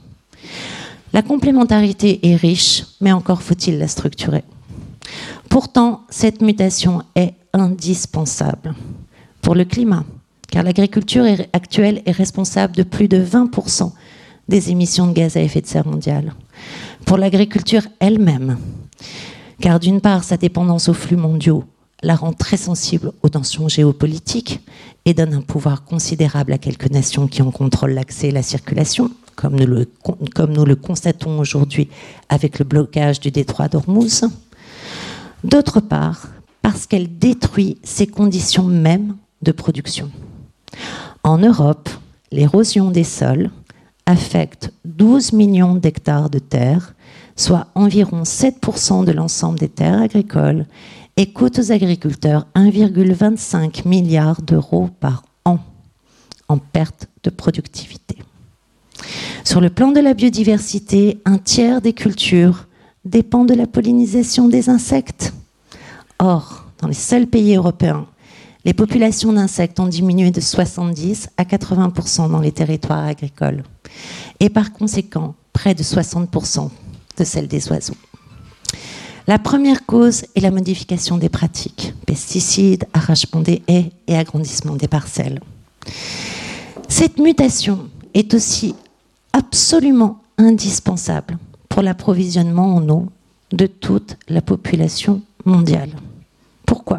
La complémentarité est riche, mais encore faut-il la structurer. Pourtant, cette mutation est indispensable pour le climat, car l'agriculture actuelle est responsable de plus de 20% des émissions de gaz à effet de serre mondiales. Pour l'agriculture elle-même, car d'une part, sa dépendance aux flux mondiaux la rend très sensible aux tensions géopolitiques et donne un pouvoir considérable à quelques nations qui en contrôlent l'accès et la circulation, comme nous le constatons aujourd'hui avec le blocage du détroit d'Ormuz. D'autre part, parce qu'elle détruit ses conditions mêmes de production. En Europe, l'érosion des sols affecte 12 millions d'hectares de terres, soit environ 7% de l'ensemble des terres agricoles, et coûte aux agriculteurs 1,25 milliard d'euros par an en perte de productivité. Sur le plan de la biodiversité, un tiers des cultures dépend de la pollinisation des insectes. Or, dans les seuls pays européens, les populations d'insectes ont diminué de 70 à 80% dans les territoires agricoles, et par conséquent, près de 60% de celles des oiseaux. La première cause est la modification des pratiques, pesticides, arrachement des haies et agrandissement des parcelles. Cette mutation est aussi absolument indispensable pour l'approvisionnement en eau de toute la population mondiale. Pourquoi ?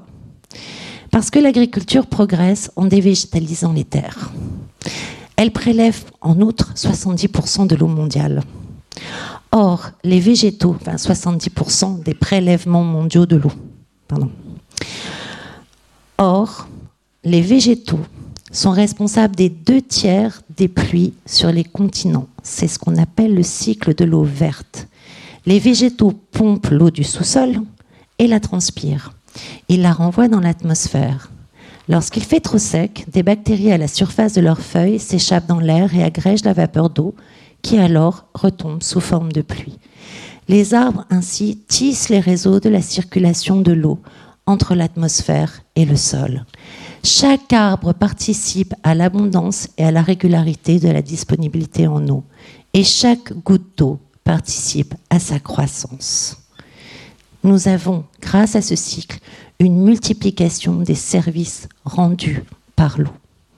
Parce que l'agriculture progresse en dévégétalisant les terres. Elle prélève en outre 70% de l'eau mondiale. Or, les végétaux, 70% des prélèvements mondiaux de l'eau. Or, les végétaux sont responsables des 2/3 des pluies sur les continents. C'est ce qu'on appelle le cycle de l'eau verte. Les végétaux pompent l'eau du sous-sol et la transpirent. Ils la renvoient dans l'atmosphère. Lorsqu'il fait trop sec, des bactéries à la surface de leurs feuilles s'échappent dans l'air et agrègent la vapeur d'eau, qui alors retombe sous forme de pluie. Les arbres ainsi tissent les réseaux de la circulation de l'eau entre l'atmosphère et le sol. Chaque arbre participe à l'abondance et à la régularité de la disponibilité en eau, et chaque goutte d'eau participe à sa croissance. Nous avons, grâce à ce cycle, une multiplication des services rendus par l'eau.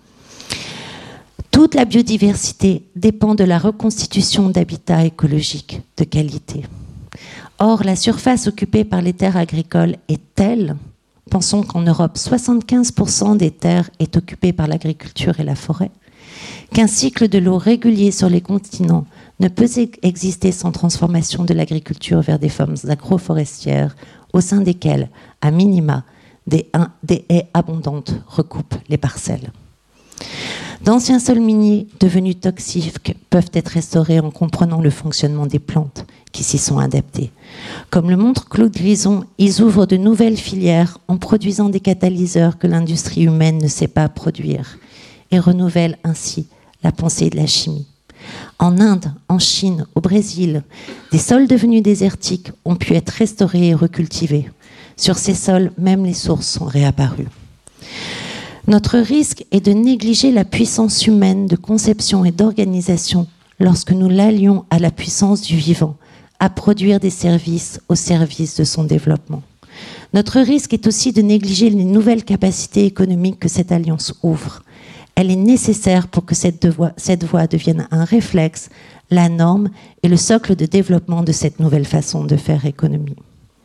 Toute la biodiversité dépend de la reconstitution d'habitats écologiques de qualité. Or, la surface occupée par les terres agricoles est telle, pensons qu'en Europe, 75% des terres est occupée par l'agriculture et la forêt, qu'un cycle de l'eau régulier sur les continents ne peut exister sans transformation de l'agriculture vers des formes agroforestières au sein desquelles, à minima, des haies abondantes recoupent les parcelles. D'anciens sols miniers devenus toxiques peuvent être restaurés en comprenant le fonctionnement des plantes qui s'y sont adaptées. Comme le montre Claude Grison, ils ouvrent de nouvelles filières en produisant des catalyseurs que l'industrie humaine ne sait pas produire et renouvellent ainsi la pensée de la chimie. En Inde, en Chine, au Brésil, des sols devenus désertiques ont pu être restaurés et recultivés. Sur ces sols, même les sources sont réapparues. Notre risque est de négliger la puissance humaine de conception et d'organisation lorsque nous l'allions à la puissance du vivant, à produire des services au service de son développement. Notre risque est aussi de négliger les nouvelles capacités économiques que cette alliance ouvre. Elle est nécessaire pour que cette voie devienne un réflexe, la norme et le socle de développement de cette nouvelle façon de faire économie.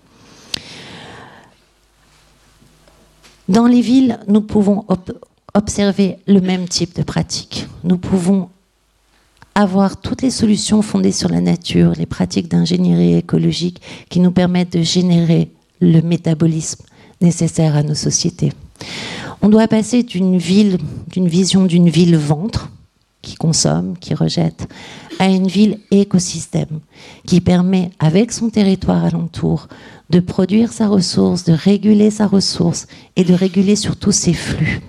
Dans les villes, nous pouvons observer le même type de pratique. Nous pouvons avoir toutes les solutions fondées sur la nature, les pratiques d'ingénierie écologique qui nous permettent de générer le métabolisme nécessaire à nos sociétés. On doit passer d'une vision d'une ville ventre, qui consomme, qui rejette, à une ville écosystème, qui permet, avec son territoire alentour, de produire sa ressource, de réguler sa ressource et de réguler surtout ses flux.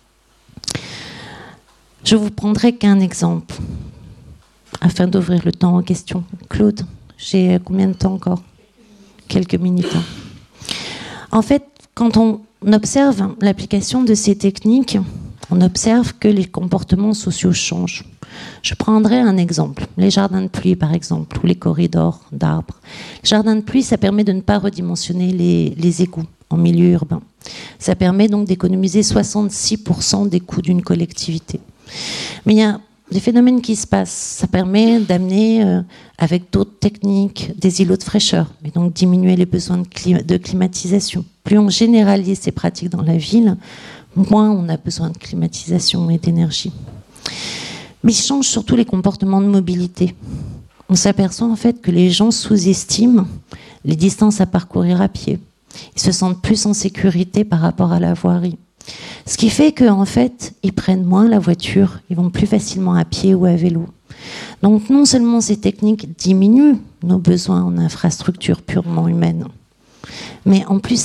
Je vous prendrai qu'un exemple, afin d'ouvrir le temps aux questions. Claude, j'ai combien de temps encore ? Quelques minutes. En fait, quand on observe l'application de ces techniques, on observe que les comportements sociaux changent. Je prendrai un exemple, les jardins de pluie par exemple, ou les corridors d'arbres. Les jardins de pluie, ça permet de ne pas redimensionner les égouts en milieu urbain. Ça permet donc d'économiser 66% des coûts d'une collectivité. Mais il y a des phénomènes qui se passent. Ça permet d'amener, avec d'autres techniques, des îlots de fraîcheur, et donc diminuer les besoins de climatisation. Plus on généralise ces pratiques dans la ville, moins on a besoin de climatisation et d'énergie. Mais il change surtout les comportements de mobilité. On s'aperçoit en fait que les gens sous-estiment les distances à parcourir à pied. Ils se sentent plus en sécurité par rapport à la voirie. Ce qui fait qu'en fait, ils prennent moins la voiture, ils vont plus facilement à pied ou à vélo. Donc non seulement ces techniques diminuent nos besoins en infrastructures purement humaines, mais en plus,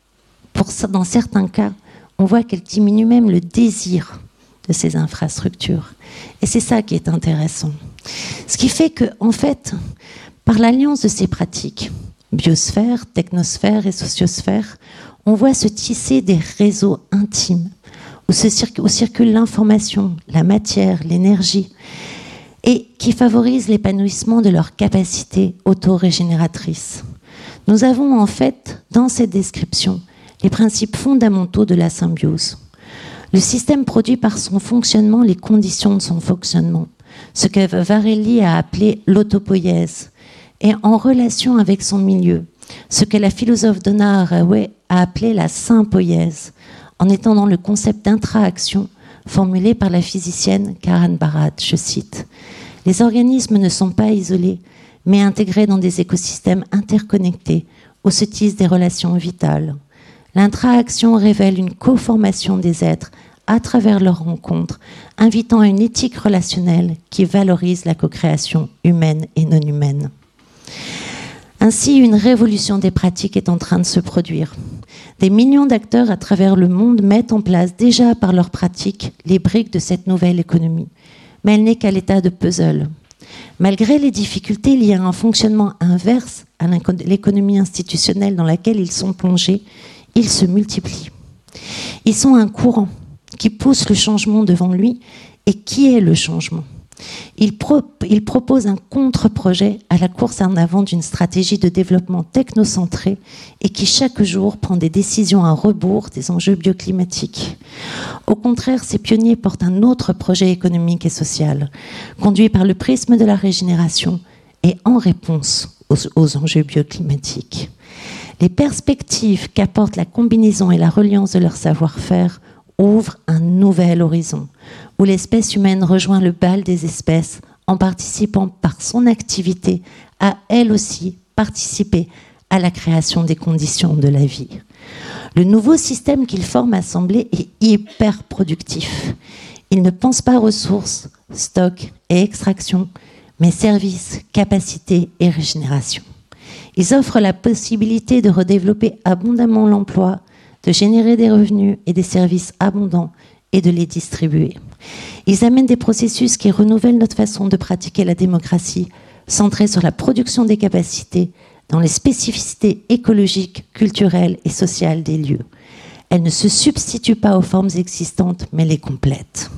dans certains cas, on voit qu'elles diminuent même le désir de ces infrastructures. Et c'est ça qui est intéressant. Ce qui fait que, en fait, par l'alliance de ces pratiques, biosphère, technosphère et sociosphère, on voit se tisser des réseaux intimes où circule l'information, la matière, l'énergie, et qui favorisent l'épanouissement de leurs capacités autorégénératrices. Nous avons en fait, dans cette description, les principes fondamentaux de la symbiose. Le système produit par son fonctionnement les conditions de son fonctionnement, ce que Varelli a appelé l'autopoïèse, et en relation avec son milieu, ce que la philosophe Donna Haraway a appelé la sympoïèse, en étendant le concept d'intra-action formulé par la physicienne Karen Barad, je cite, « Les organismes ne sont pas isolés, mais intégrés dans des écosystèmes interconnectés où se tissent des relations vitales. L'intra-action révèle une co-formation des êtres à travers leurs rencontres, invitant à une éthique relationnelle qui valorise la co-création humaine et non humaine. » Ainsi, une révolution des pratiques est en train de se produire. Des millions d'acteurs à travers le monde mettent en place déjà par leurs pratiques les briques de cette nouvelle économie. Mais elle n'est qu'à l'état de puzzle. Malgré les difficultés liées à un fonctionnement inverse à l'économie institutionnelle dans laquelle ils sont plongés, ils se multiplient. Ils sont un courant qui pousse le changement devant lui. Et qui est le changement ? Il propose un contre-projet à la course en avant d'une stratégie de développement technocentrée et qui chaque jour prend des décisions à rebours des enjeux bioclimatiques. Au contraire, ces pionniers portent un autre projet économique et social, conduit par le prisme de la régénération et en réponse aux enjeux bioclimatiques. Les perspectives qu'apporte la combinaison et la reliance de leur savoir-faire ouvre un nouvel horizon, où l'espèce humaine rejoint le bal des espèces en participant par son activité à elle aussi participer à la création des conditions de la vie. Le nouveau système qu'il forme assemblé est hyper productif. Il ne pense pas ressources, stock et extraction, mais services, capacités et régénération. Ils offrent la possibilité de redévelopper abondamment l'emploi, de générer des revenus et des services abondants et de les distribuer. Ils amènent des processus qui renouvellent notre façon de pratiquer la démocratie, centrée sur la production des capacités dans les spécificités écologiques, culturelles et sociales des lieux. Elle ne se substitue pas aux formes existantes, mais les complète.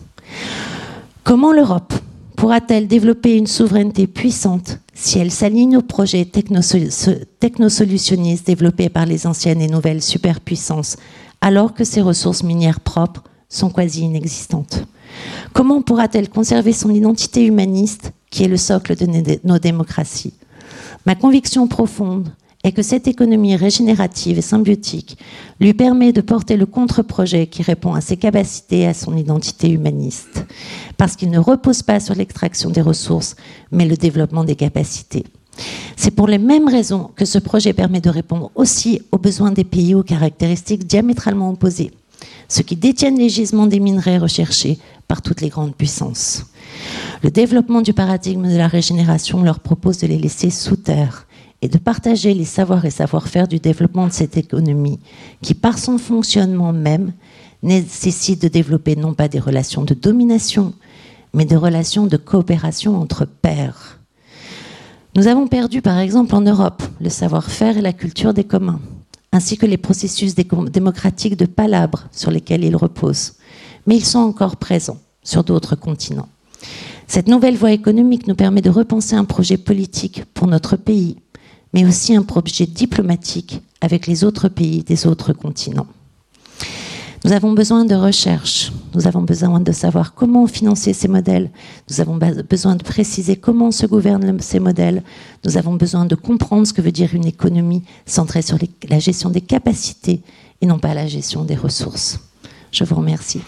Comment l'Europe pourra-t-elle développer une souveraineté puissante si elle s'aligne aux projets technosolutionnistes développés par les anciennes et nouvelles superpuissances, alors que ses ressources minières propres sont quasi inexistantes? Comment pourra-t-elle conserver son identité humaniste, qui est le socle de nos démocraties? Ma conviction profonde est que cette économie régénérative et symbiotique lui permet de porter le contre-projet qui répond à ses capacités et à son identité humaniste, parce qu'il ne repose pas sur l'extraction des ressources, mais le développement des capacités. C'est pour les mêmes raisons que ce projet permet de répondre aussi aux besoins des pays aux caractéristiques diamétralement opposées, ceux qui détiennent les gisements des minerais recherchés par toutes les grandes puissances. Le développement du paradigme de la régénération leur propose de les laisser sous terre et de partager les savoirs et savoir-faire du développement de cette économie qui, par son fonctionnement même, nécessite de développer non pas des relations de domination, mais des relations de coopération entre pairs. Nous avons perdu, par exemple, en Europe, le savoir-faire et la culture des communs, ainsi que les processus démocratiques de palabres sur lesquels ils reposent. Mais ils sont encore présents sur d'autres continents. Cette nouvelle voie économique nous permet de repenser un projet politique pour notre pays, mais aussi un projet diplomatique avec les autres pays des autres continents. Nous avons besoin de recherche, nous avons besoin de savoir comment financer ces modèles, nous avons besoin de préciser comment se gouvernent ces modèles, nous avons besoin de comprendre ce que veut dire une économie centrée sur la gestion des capacités et non pas la gestion des ressources. Je vous remercie.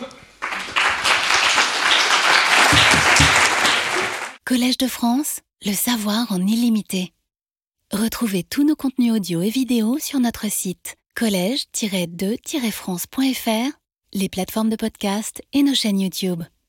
Collège de France, le savoir en illimité. Retrouvez tous nos contenus audio et vidéo sur notre site collège-2-france.fr, les plateformes de podcast et nos chaînes YouTube.